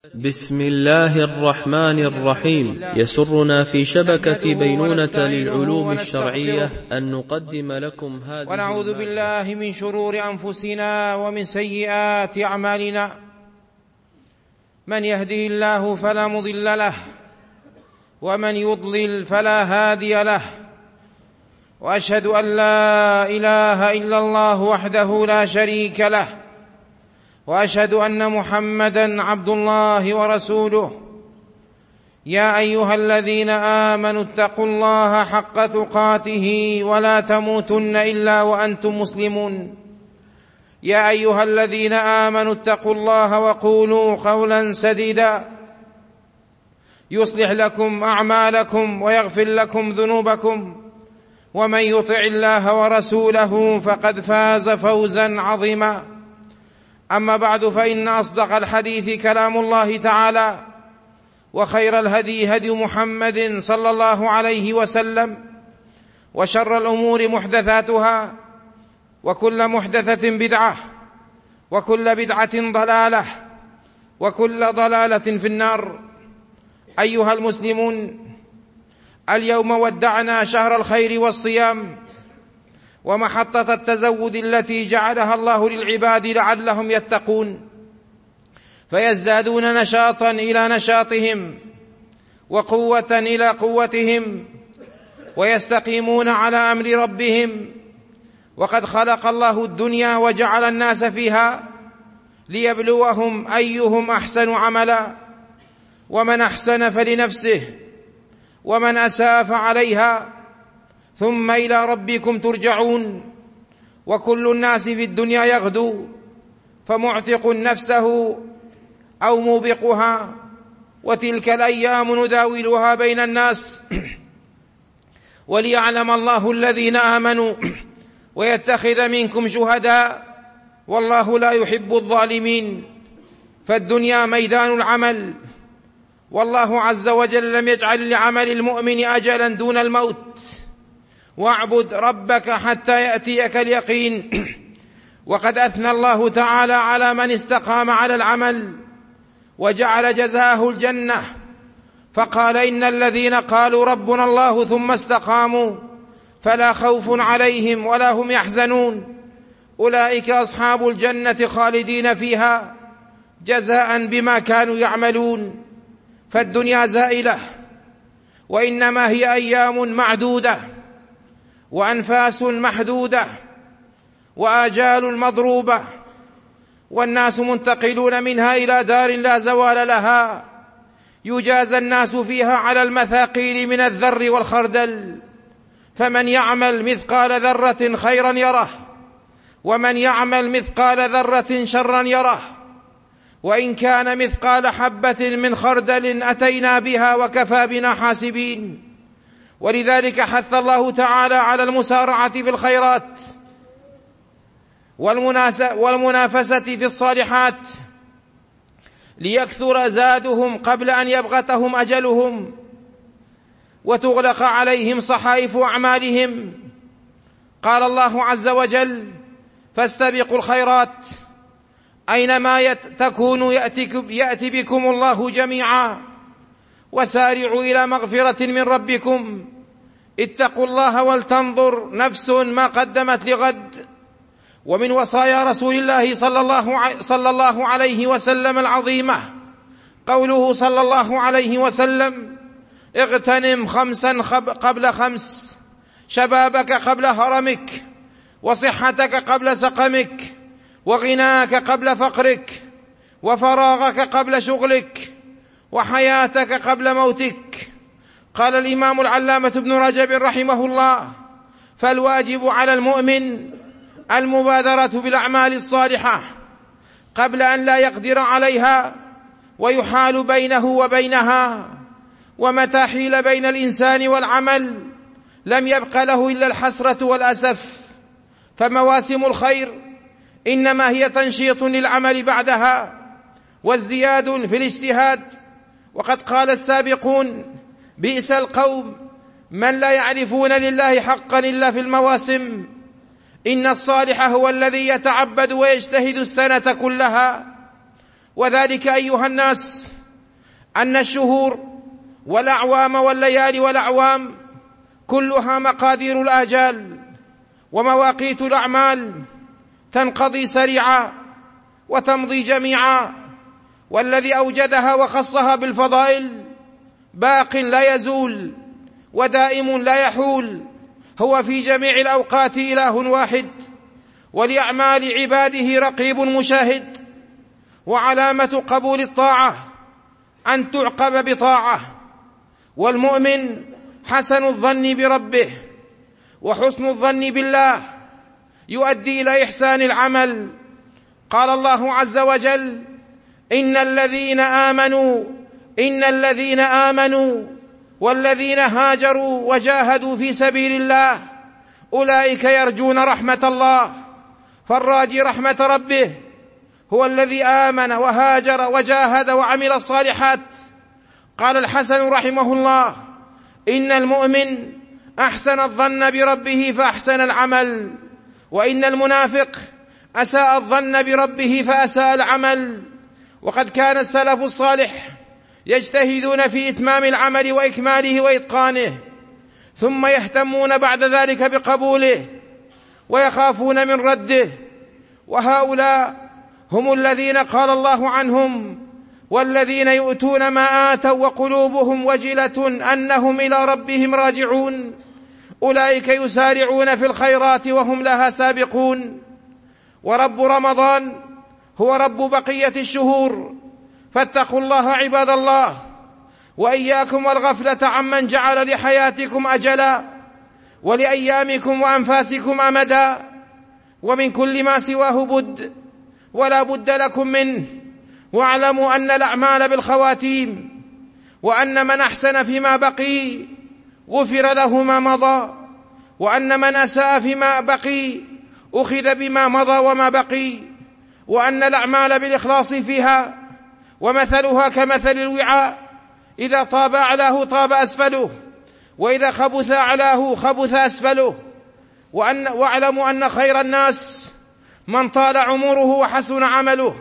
بسم الله الرحمن الرحيم. يسرنا في شبكة بينونة للعلوم الشرعية أن نقدم لكم هذه ونعوذ بالله من شرور أنفسنا ومن سيئات أعمالنا. من يهده الله فلا مضل له ومن يضلل فلا هادي له، وأشهد أن لا إله إلا الله وحده لا شريك له، وأشهد أن محمدًا عبد الله ورسوله. يا أيها الذين آمنوا اتقوا الله حق تقاته ولا تموتن إلا وأنتم مسلمون. يا أيها الذين آمنوا اتقوا الله وقولوا قولا سديدا يصلح لكم أعمالكم ويغفر لكم ذنوبكم، ومن يطع الله ورسوله فقد فاز فوزا عظيما. أما بعد، فإن أصدق الحديث كلام الله تعالى، وخير الهدي هدي محمد صلى الله عليه وسلم، وشر الأمور محدثاتها، وكل محدثة بدعة، وكل بدعة ضلالة، وكل ضلالة في النار. أيها المسلمون، اليوم ودعنا شهر الخير والصيام ومحطة التزود التي جعلها الله للعباد لعلهم يتقون، فيزدادون نشاطا إلى نشاطهم وقوة إلى قوتهم، ويستقيمون على أمر ربهم. وقد خلق الله الدنيا وجعل الناس فيها ليبلوهم أيهم أحسن عملا، ومن أحسن فلنفسه ومن أساء فعليها، ثم إلى ربكم ترجعون. وكل الناس في الدنيا يغدو، فمعتق نفسه أو موبقها، وتلك الأيام نداولها بين الناس وليعلم الله الذين آمنوا ويتخذ منكم شهداء، والله لا يحب الظالمين. فالدنيا ميدان العمل، والله عز وجل لم يجعل لعمل المؤمن أجلا دون الموت. واعبد ربك حتى يأتيك اليقين. وقد أثنى الله تعالى على من استقام على العمل وجعل جزاءه الجنة، فقال: إن الذين قالوا ربنا الله ثم استقاموا فلا خوف عليهم ولا هم يحزنون، أولئك أصحاب الجنة خالدين فيها جزاء بما كانوا يعملون. فالدنيا زائلة، وإنما هي أيام معدودة، وأنفاس محدودة، وآجال مضروبة، والناس منتقلون منها إلى دار لا زوال لها، يجازى الناس فيها على المثاقيل من الذر والخردل. فمن يعمل مثقال ذرة خيرا يره، ومن يعمل مثقال ذرة شرا يره. وإن كان مثقال حبة من خردل أتينا بها وكفى بنا حاسبين. ولذلك حث الله تعالى على المسارعة في الخيرات والمنافسة في الصالحات، ليكثر زادهم قبل أن يبغتهم أجلهم وتغلق عليهم صحائف أعمالهم. قال الله عز وجل: فاستبقوا الخيرات، أينما تكونوا يأتي بكم الله جميعا، وسارعوا إلى مغفرة من ربكم. اتقوا الله ولتنظر نفس ما قدمت لغد. ومن وصايا رسول الله صلى الله عليه وسلم العظيمة قوله صلى الله عليه وسلم: اغتنم 5 قبل 5، شبابك قبل هرمك، وصحتك قبل سقمك، وغناك قبل فقرك، وفراغك قبل شغلك، وحياتك قبل موتك. قال الإمام العلامة ابن رجب رحمه الله: فالواجب على المؤمن المبادرة بالأعمال الصالحة قبل أن لا يقدر عليها ويحال بينه وبينها. ومتى حيل بين الإنسان والعمل لم يبق له إلا الحسرة والأسف. فمواسم الخير إنما هي تنشيط للعمل بعدها وازدياد في الاجتهاد. وقد قال السابقون: بئس القوم من لا يعرفون لله حقا إلا في المواسم. إن الصالح هو الذي يتعبد ويجتهد السنة كلها. وذلك أيها الناس أن الشهور والأعوام والليالي والأعوام كلها مقادير الآجال ومواقيت الأعمال، تنقضي سريعا وتمضي جميعا، والذي أوجدها وخصها بالفضائل باق لا يزول ودائم لا يحول، هو في جميع الأوقات إله واحد، ولأعمال عباده رقيب مشاهد. وعلامة قبول الطاعة أن تعقب بطاعة، والمؤمن حسن الظن بربه، وحسن الظن بالله يؤدي إلى إحسان العمل. قال الله عز وجل: إن الذين آمنوا والذين هاجروا وجاهدوا في سبيل الله أولئك يرجون رحمة الله. فالراجي رحمة ربه هو الذي آمن وهاجر وجاهد وعمل الصالحات. قال الحسن رحمه الله: إن المؤمن أحسن الظن بربه فأحسن العمل، وإن المنافق أساء الظن بربه فأساء العمل. وقد كان السلف الصالح يجتهدون في إتمام العمل وإكماله وإتقانه، ثم يهتمون بعد ذلك بقبوله ويخافون من رده. وهؤلاء هم الذين قال الله عنهم: والذين يؤتون ما آتوا وقلوبهم وجلة أنهم إلى ربهم راجعون أولئك يسارعون في الخيرات وهم لها سابقون. ورب رمضان هو رب بقية الشهور، فاتقوا الله عباد الله، وإياكم والغفلة عمن جعل لحياتكم أجلا ولأيامكم وأنفاسكم أمدا، ومن كل ما سواه بد ولا بد لكم منه. واعلموا أن الأعمال بالخواتيم، وأن من أحسن فيما بقي غفر له ما مضى، وأن من أساء فيما بقي أخذ بما مضى وما بقي، وأن الأعمال بالإخلاص فيها ومثلها كمثل الوعاء، إذا طاب أعلاه طاب أسفله، وإذا خبث أعلاه خبث أسفله. واعلموا أن خير الناس من طال عمره وحسن عمله،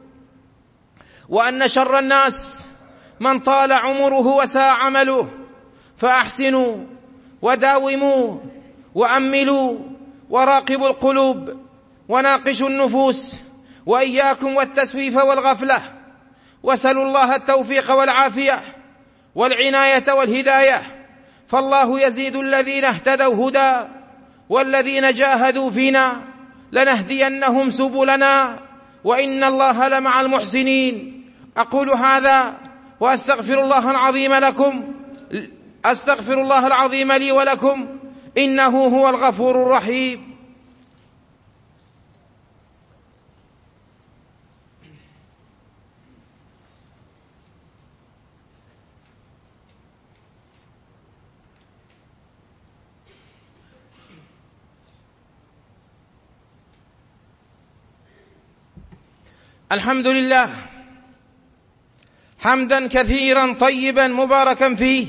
وأن شر الناس من طال عمره وساء عمله. فأحسنوا وداوموا وأملوا وراقبوا القلوب وناقشوا النفوس، وإياكم والتسويف والغفلة، وسلوا الله التوفيق والعافية والعناية والهداية. فالله يزيد الذين اهتدوا هدى، والذين جاهدوا فينا لنهدينهم سبلنا، وإن الله لمع المحسنين. أقول هذا وأستغفر الله العظيم لي ولكم، إنه هو الغفور الرحيم. الحمد لله حمدا كثيرا طيبا مباركا فيه،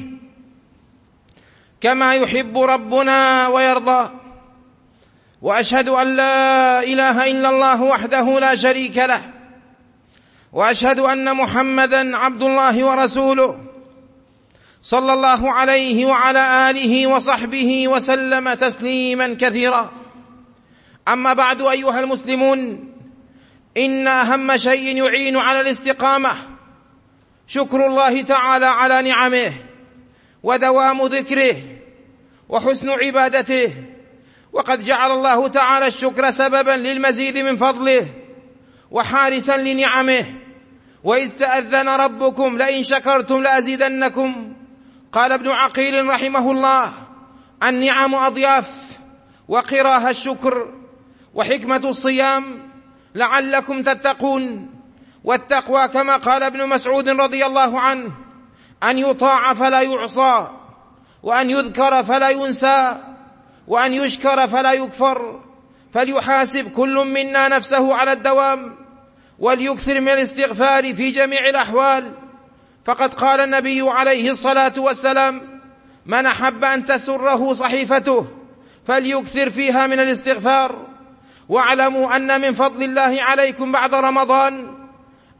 كما يحب ربنا ويرضى. وأشهد أن لا إله إلا الله وحده لا شريك له، وأشهد أن محمدا عبد الله ورسوله، صلى الله عليه وعلى آله وصحبه وسلم تسليما كثيرا. أما بعد، أيها المسلمون، إن أهم شيء يعين على الاستقامة شكر الله تعالى على نعمه، ودوام ذكره، وحسن عبادته. وقد جعل الله تعالى الشكر سببا للمزيد من فضله وحارسا لنعمه. وإذ تأذن ربكم لئن شكرتم لأزيدنكم. قال ابن عقيل رحمه الله: النعم أضياف، وقراها الشكر، وحكمة الصيام لعلكم تتقون. والتقوى كما قال ابن مسعود رضي الله عنه: أن يطاع فلا يعصى، وأن يذكر فلا ينسى، وأن يشكر فلا يكفر. فليحاسب كل منا نفسه على الدوام، وليكثر من الاستغفار في جميع الأحوال. فقد قال النبي عليه الصلاة والسلام: من أحب أن تسره صحيفته فليكثر فيها من الاستغفار. واعلموا أن من فضل الله عليكم بعد رمضان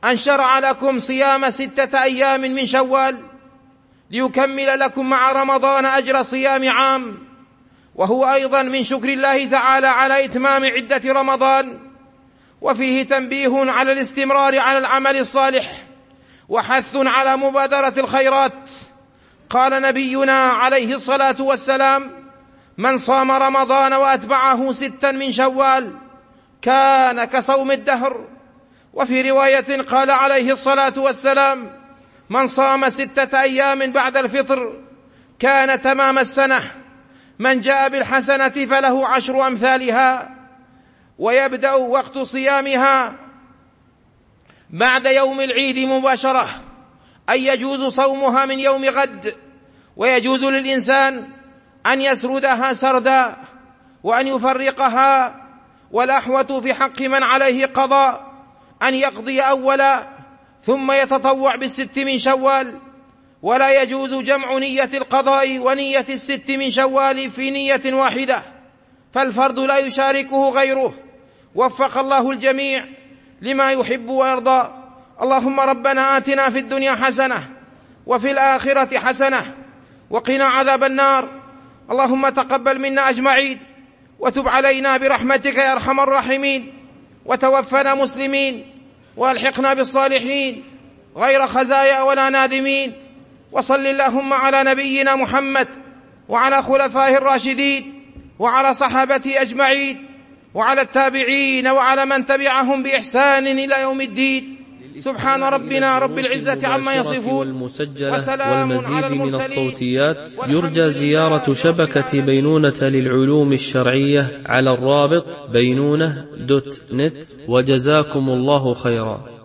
أن شرع لكم صيام 6 أيام من شوال ليكمل لكم مع رمضان أجر صيام عام، وهو أيضا من شكر الله تعالى على إتمام عدة رمضان، وفيه تنبيه على الاستمرار على العمل الصالح وحث على مبادرة الخيرات. قال نبينا عليه الصلاة والسلام: من صام رمضان وأتبعه 6 من شوال كان كصوم الدهر. وفي رواية قال عليه الصلاة والسلام: من صام 6 أيام بعد الفطر كان تمام السنة. من جاء بالحسنة فله 10 أمثالها. ويبدأ وقت صيامها بعد يوم العيد مباشرة، أي يجوز صومها من يوم غد، ويجوز للإنسان أن يسردها سردا وأن يفرقها، والأحوط في حق من عليه قضاء أن يقضي أولا ثم يتطوع بال6 من شوال، ولا يجوز جمع نية القضاء ونية 6 من شوال في نية واحدة، فالفرد لا يشاركه غيره. وفق الله الجميع لما يحب ويرضى. اللهم ربنا آتنا في الدنيا حسنة وفي الآخرة حسنة وقنا عذاب النار. اللهم تقبل منا أجمعين وتب علينا برحمتك يا أرحم الراحمين، وتوفنا مسلمين والحقنا بالصالحين غير خزايا ولا نادمين. وصل اللهم على نبينا محمد وعلى خلفائه الراشدين وعلى صحابته أجمعين وعلى التابعين وعلى من تبعهم بإحسان إلى يوم الدين. سبحان ربنا رب العزة عما يصفون، وسلام على المرسلين. من الصوتيات يرجى زيارة شبكة بينونة للعلوم الشرعية على الرابط بينونة.net، وجزاكم الله خيرا.